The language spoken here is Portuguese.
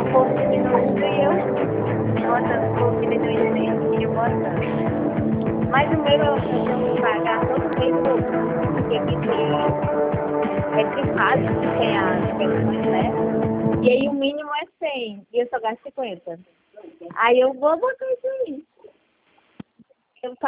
povo diminuindo e eu botando, o povo diminuindo e eu botando. Mas o meu eu tenho que pagar todo mês porque é trifásico que tem as pensões, né? E aí o mínimo é 100 e eu só gasto 50. Aí eu vou botar isso aí. Eu